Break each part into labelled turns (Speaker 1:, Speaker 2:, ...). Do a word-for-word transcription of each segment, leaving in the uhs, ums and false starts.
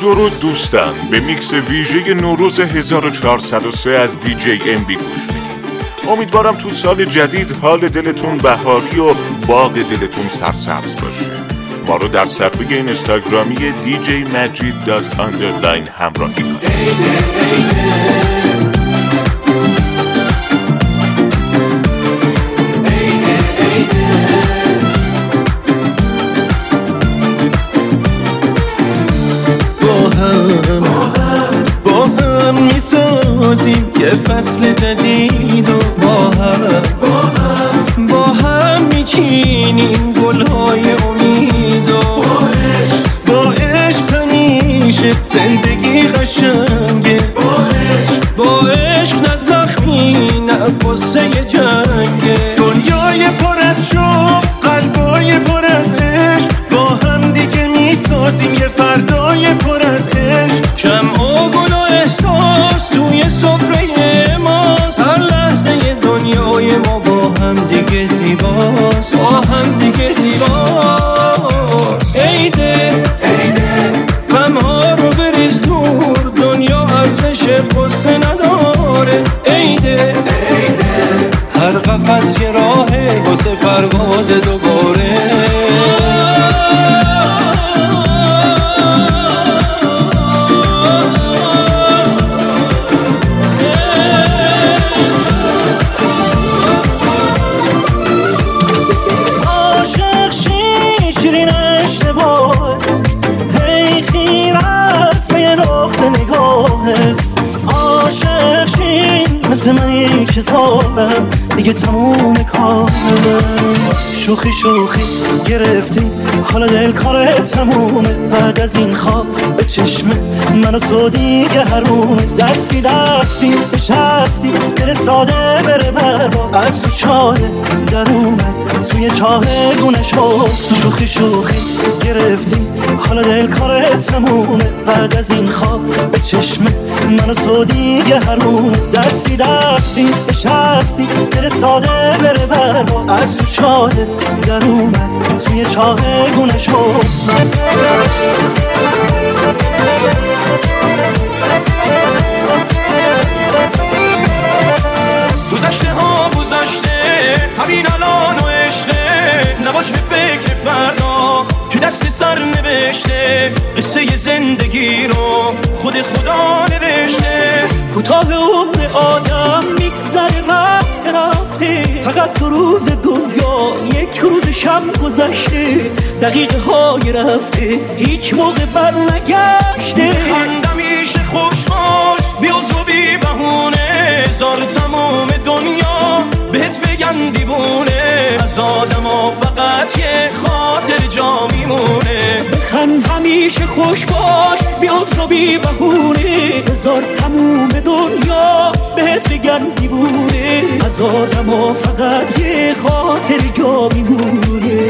Speaker 1: درود دوستان، به میکس ویژه نوروز هزار و چهارصد و سه از دی جی ام بی گوش بدید. امیدوارم تو سال جدید حال دلتون بهاری و باغ دلتون سرسبز باشه. ما رو در صفحه اینستاگرامی دی جی مجید دات آندرلاین همراهی کنید.
Speaker 2: یه فصل جدید و با هم با هم میچینیم گلهای امید و با عشق همیشه زندگی قشنگه، با عشق نه زخمی نه قصه جنگه. دنیای پر از شوق، قلبای پر از عشق، با هم دیگه میسازیم یه فردای پر از عشق. کم و گل و احساس توی سفره ماست، هر لحظه دنیای ما با هم دیگه زیباست، با هم دیگه زیباست. عیده عیده غم‌ها رو بریز دور، دنیا ارزش قصه نداره. عیده عیده هر قفس یه راهه واسه پرواز دوباره. مثل منی که زارم دیگه تموم کارم. شوخی شوخی گرفتی حالا دل کار تمومه. بعد از این خواب به چشمه من و تو دیگه حرومه. دستی دستی نشستی دل ساده بره بربا، از تو چاله در اومد توی چاه گونه شد. شوخی شوخی گرفتی حالا دل کار تمومه. بعد از این خواب به چشمه من و تو دیگه حرومه. دستی دستی نشستی دل ساده بره بربا، از تو چاله در اومد توی چاه گونه شد. گذشته ها گذشته همین الان و عشقه، نباش به فکر فردا که دست سر نوشته. قصه زندگی رو خود خدا نوشته. کوتاه عمر آدم میگذره رفته رفته، فقط دو روز دنیا یک روز شب گذشته. دقیقه های رفته هیچ موقع بر نگشته. خندم میشه خوش باش بیوز و بی بهونه، زار تمام دنیا بهت بگن دیوونه. از آدم ها فقط یه خاطر جا میمونه. بخند همیشه خوش باش بیوز و بی بهونه، زار تمام دنیا بهت بگن دیوونه. از آدم ها فقط یه خاطر جا میمونه.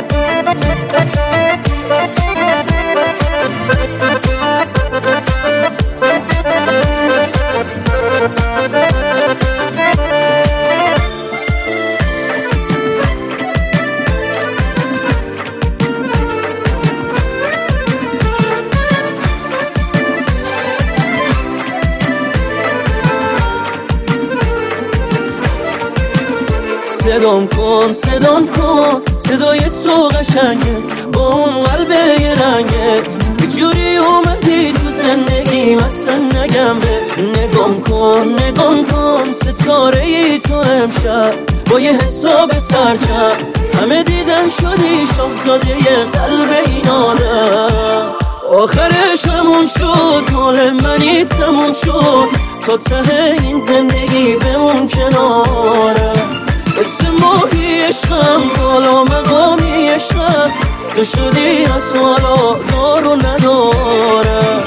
Speaker 2: صدام کن صدام کن صدای تو قشنگه، با اون قلب یه رنگت یه جوری اومدی تو زندگیم اصلا نگم بهت. نگام کن نگام کن ستاره ای تو امشب، با یه حساب سرجم همه دیدن شدی شاهزاده یه قلب این آدم. آخرش همون شد مال منی تموم شد، تا ته این زندگی بمون کنارم. اسم ماهی عشقم بالا مقامی عشقم، تو شدی از حالا دارو ندارم.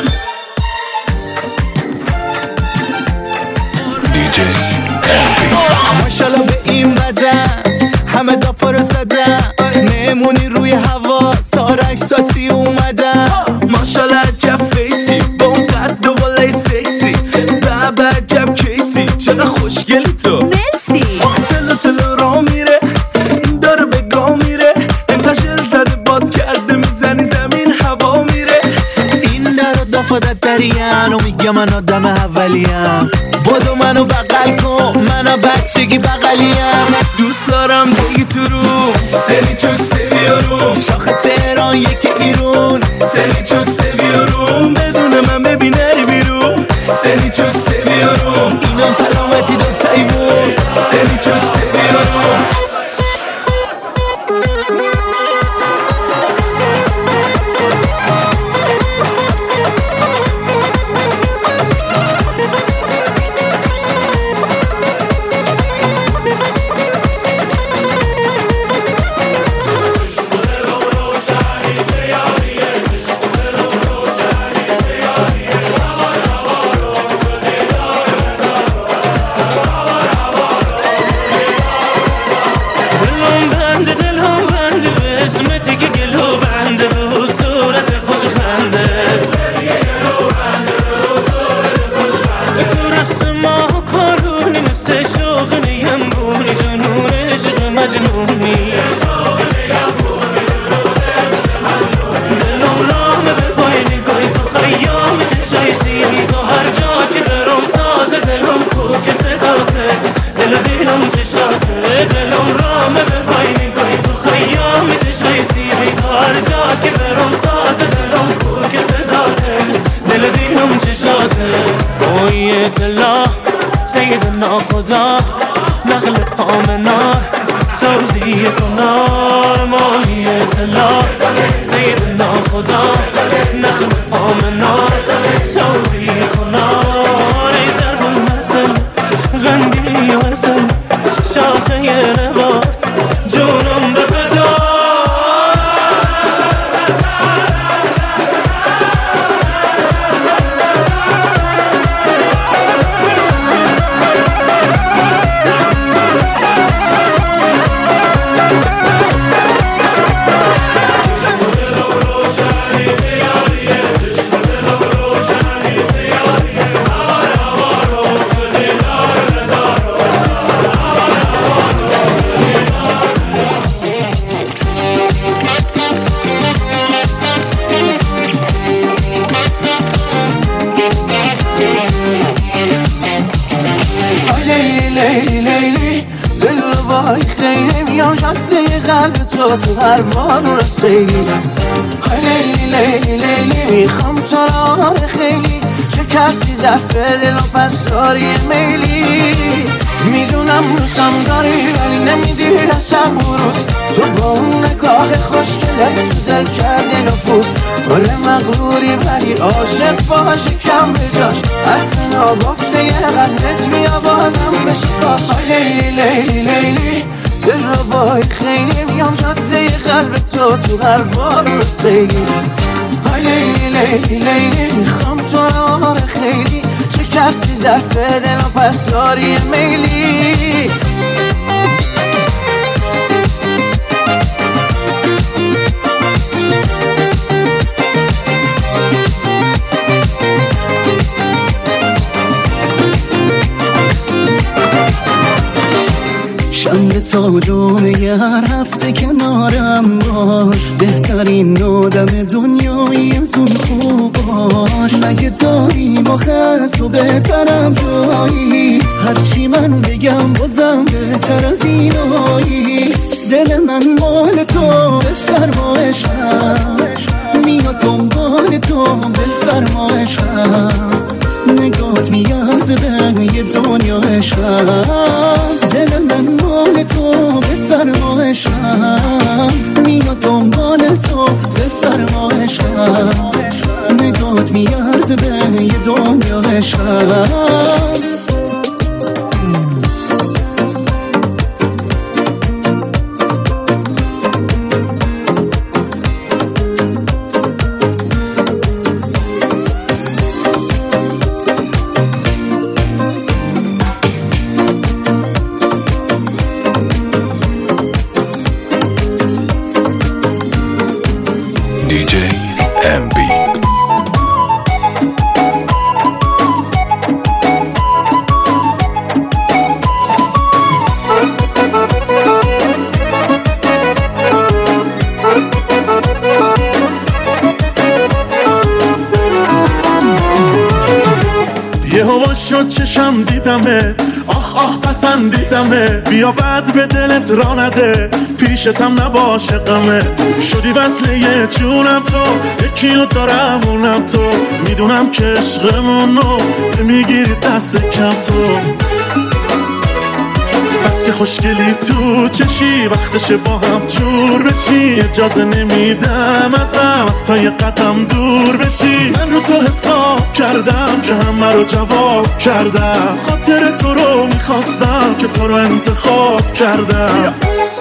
Speaker 1: دی جی ام بی
Speaker 2: ماشالله به این بدن همه دافا رو زدن، نمونی روی هوا سارک ساسی اومدن. ماشالله عجب فیسی با اون قد و بالای سکسی، بابا عجب کیسی چقدر خوشگلی تو.
Speaker 3: مرسی.
Speaker 2: تلو تلو را میره این داره به گاه میره، انقدر شل زده باد کرده میزنی زمین هوا میره. این در
Speaker 3: یا من آدم اولیم، بدو منو بغل کن منو بچگی بغلیم. دوست دارم بگی تو رو سری چوک سویارو، شاخ تهران یک ایرون سری چوک سویارو، بدون من ببین نری بیرون سری چوک سویارو، اینم سلامتی دو تایمون سری چوک سویارو. سیدنا خدا نخل آمنار سوزی کنار، ماهی دلا سیدنا خدا نخل آمنار سوزی کنار. ای زربون مثل غندی و حسن شاخه نبات جونم به فدا. تو تو هر بار رسیدی لیلی لیلی لیلی، میخوام تو را خیلی شکستی زفر دل و پس داری میلی. میدونم روزم داری ولی نمیدی رسم بروز، تو با اون نگاه خوشگلت تو دل کردی نفوذ. آره مغروری ولی عاشق باشه کم به جاش، حرف ناگفته یه قلبت بیا بازم بشه باش. لیلی لیلی لیلی دل رو بای خیلی میام جاده قلب تو تو هر بار رو سیلی. لیلی لیلی لیلی میخوام تو رو خیلی شکستی ظرف دل و پس داری میلی.
Speaker 4: شنبه تا جمعه هر هفته کنارم باش، بهترین آدم دنیایی از اون خوب باش. مگه داریم آخه از تو بهترم جایی، هرچی من بگم بازم بهتر از اینایی. دل من مال تو بفرما عشقم، میاد دنبال تو بفرما عشقم. نگات میارزه به یه دنیا عشقم، دل من مال تو بفرما عشقم. میاد دنبال تو بفرما عشقم، نگات میارزه به یه دنیا عشقم.
Speaker 5: شد چشم دیدمه، آخ آخ پسندیدمه، بیا بعد به دلت را نده، پیشتم نباشه غمه. شدی وصله جونم تو، یکیو دارم اونم تو، میدونم که عشقمونو میگیری دست کم تو. بس که خوشگلی تو چشی، وقتشه با هم جور بشی، اجازه نمیدم ازم تا یه قدم دور بشی. من رو تو حساب کردم که همه رو جواب کردم، خاطر تو رو میخواستم که تو رو انتخاب کردم.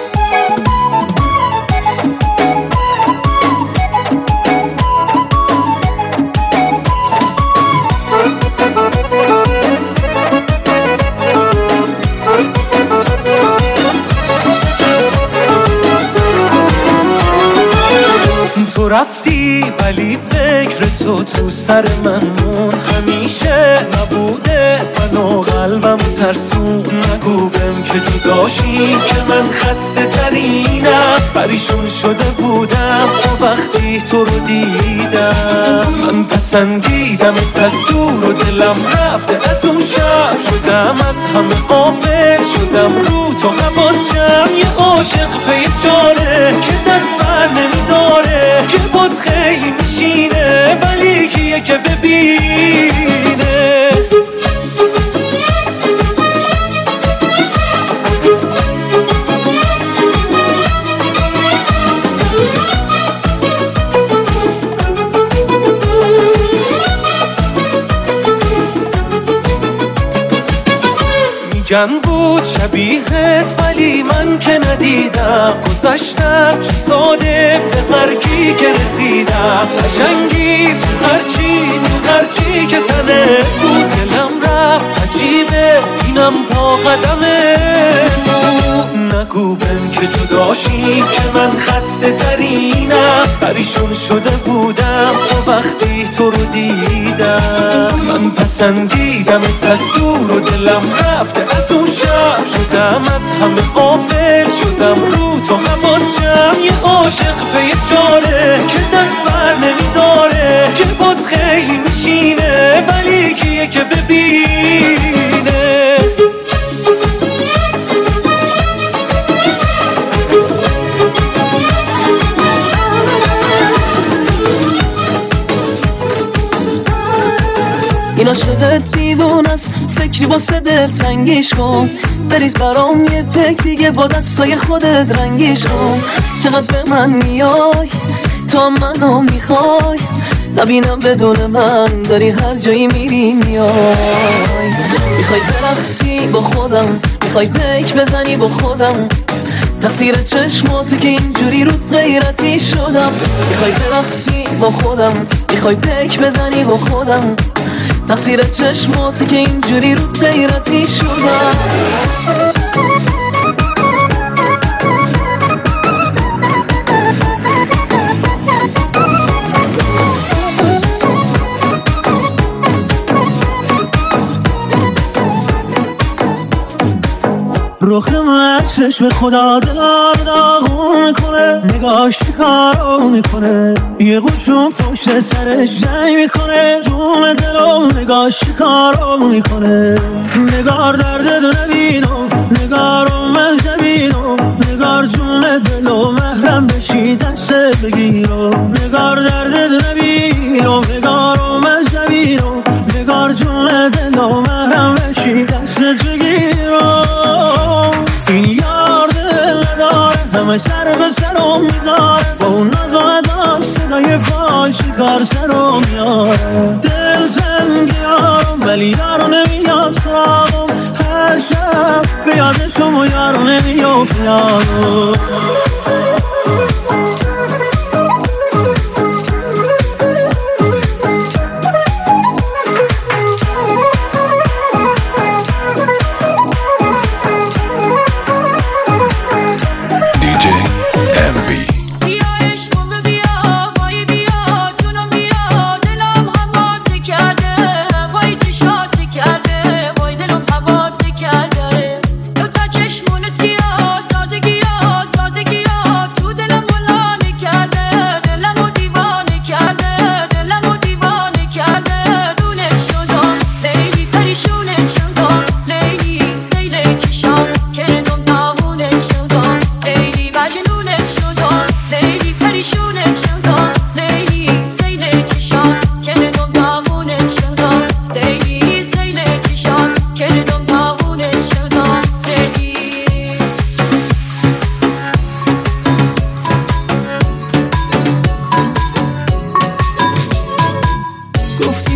Speaker 2: تو رفتی ولی فکر تو تو سر من مون، همیشه نبوده منو قلبم ترسون. نگو بهم که جداشی که من خسته ترینم، پریشون شده بودم تو وقتی تو رو دیدم. من پسندیدم از دور و دلم رفته از اون شب، شدم از همه غافل شدم رو تو حواسم. یه عاشق پی جاره که دست بر نمیداره، که بود خیلی میشینه ولی کیه که ببینه. میگن بود شبیهت ولی من که ندیدم، گذشتم چه ساله به مرگی که رسیدم. قشنگی تو هرچی تو هرچی که تنه بود، دلم رفت عجیبه اینم پا قدمه بود. نگو بهم که جداشی که من خسته ترینم، پریشون شده بودم تو وقتی تو رو دیدم. من پسندیدم از دور و دلم رفته از اون شب، شدم از همه غافل شدم رو تو حواسم. یه عاشق پی جاره که دست بر نمیداره، که بود خیلی میشینه ولی کیه که ببینه.
Speaker 3: این عاشقت دیوون است، فکری واسه دل تنگیش کن، بریز برام یه پک دیگه با دستای خودت رنگیش کن. چقدر به من میای تا منو میخوای، نبینم بدون من داری هر جایی میری میای. میخوای برقصی با خودم، میخوای پیک بزنی با خودم، تقصیر چشماتو که اینجوری رو غیرتی شدم. میخوای برقصی با خودم، میخوای پیک بزنی با خودم، تقصیر چشماتو که اینجوری رو غیرتی شدم.
Speaker 2: رخ من چشم خدا دلار داغون میکنه، نگاهش کارو میکنه، یه قوشون پشت سرش جنگ میکنه. جون دلو نگاهش کارو میکنه، نگار درد دو نبینم، نگارم من نبینم، نگار جون دلو محرم بشی دست بگیرم. نگار درد دو نبینم، نگارم من نبینم، نگار جون دلو محرم بشی دست بگیرم. این یار دل نداره، همه سر به سرم میذاره، با اون ناز و اداش صدای پاش کار سرم میاره. دل تنگیارم ولی یارو نمیاد سراغم، هر شب به یادشم و یارو نمیافت یارو.
Speaker 6: تازگی ها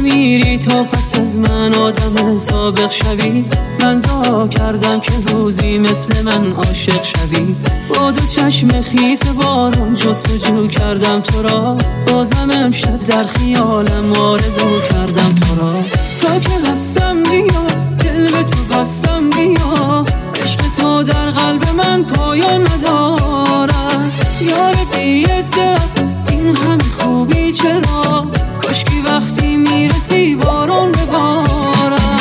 Speaker 3: میری تا پس از من آدم سابق شوی. من دعا کردم که روزی مثل من عاشق شوی. با دو چشم خیس باران جستجو کردم تو را. بازم امشب در خیالم آرزو کردم تو را. تا که هستم بیا دل به تو بستم بیا. عشق تو در قلب من پایان ندارد. یار بی‌عده این همه خوبی چرا؟ کاشکی وقتی میرسی بارون ببارد.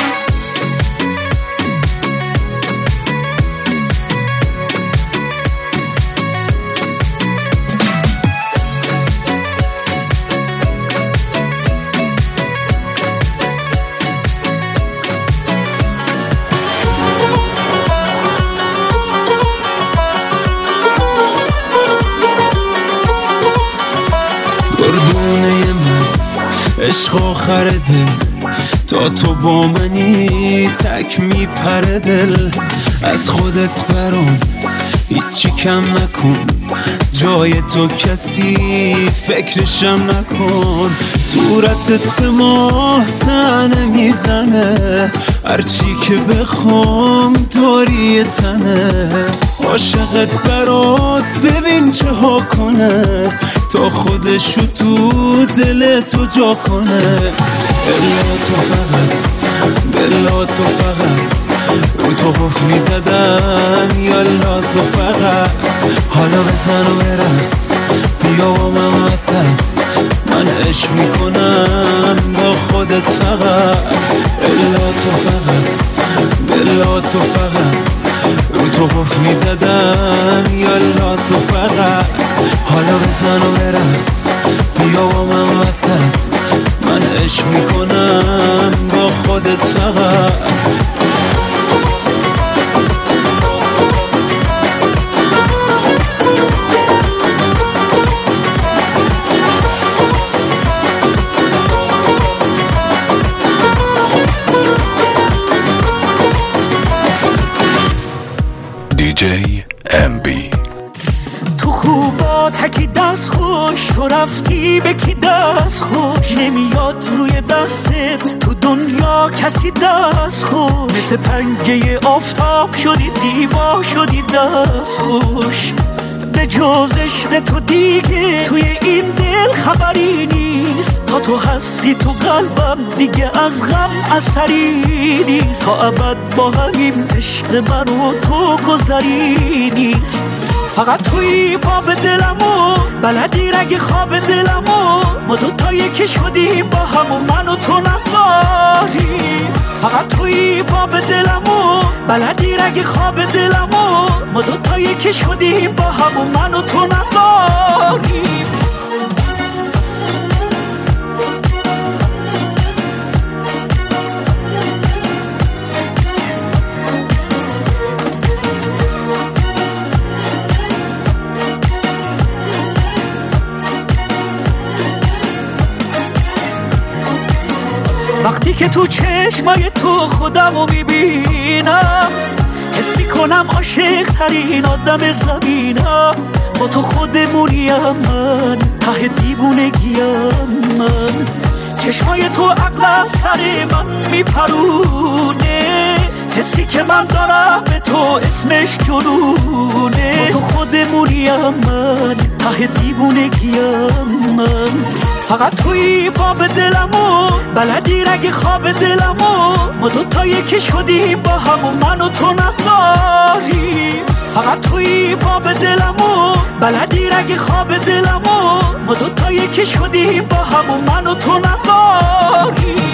Speaker 2: عشق آخر دل تا تو با منی تک میپره دل. از خودت برام هیچی کم نکن. جای تو کسی فکرشم نکن. صورتت به ماه تنه میزنه. هرچی که بخوام داری تنه. عاشقت برات ببین چه ها کنه. تا خودشو تو دل تو جا کنه. الا تو فقط بلا تو فقط رو تو قفل میزدم. یالا تو فقط حالا بزن و برس. بیا با من وسط من عشق میکنم با خودت فقط. الا تو فقط بلا تو فقط رو تو قفل میزدم. یالا تو فقط حالا بزن و برس. بیا با من وسط من عشق میکنم با خودت فقط.
Speaker 1: دی جی ام بی
Speaker 6: تو خوبا تکی دست خوش. تو رفتی به کی دست خوش. نمیاد روی دستت تو دنیا کسی دست خوش. مثل پنجه آفتاب شدی زیبا شدی دست خوش. به جز عشق تو دیگه توی این دل خبری نیست. تا تو هستی تو قلبم دیگه از غم اثری نیست. تا ابد با همین عشق من و تو گذری نیست. فقط توی باب دلمو بلدی رگ خواب دلمو. ما دوتا یکی شدیم با هم و من و تو نداری. فقط توی باب دلمو بلدی رگ خواب دلمو. ما دوتا یکی شدیم با هم و من و تو نداری. وقتی که تو چشمای تو خودمو میبینم حس میکنم عاشق ترین آدم زمینم. با تو خودمونیم من ته دیوونگیم من. چشمای تو عقل سر من میپرونه. حسی که من دارم به تو اسمش جنونه. با تو خودمونیم من ته دیوونگیم من. فقط توی باب دلمو بلدی رگ خواب دلمو. ما دوتا یکی شدیم با هم و من و تو نداری. فقط توی باب دلمو بلدی رگ خواب دلمو. ما دوتا یکی شدیم با هم و من و تو نداری.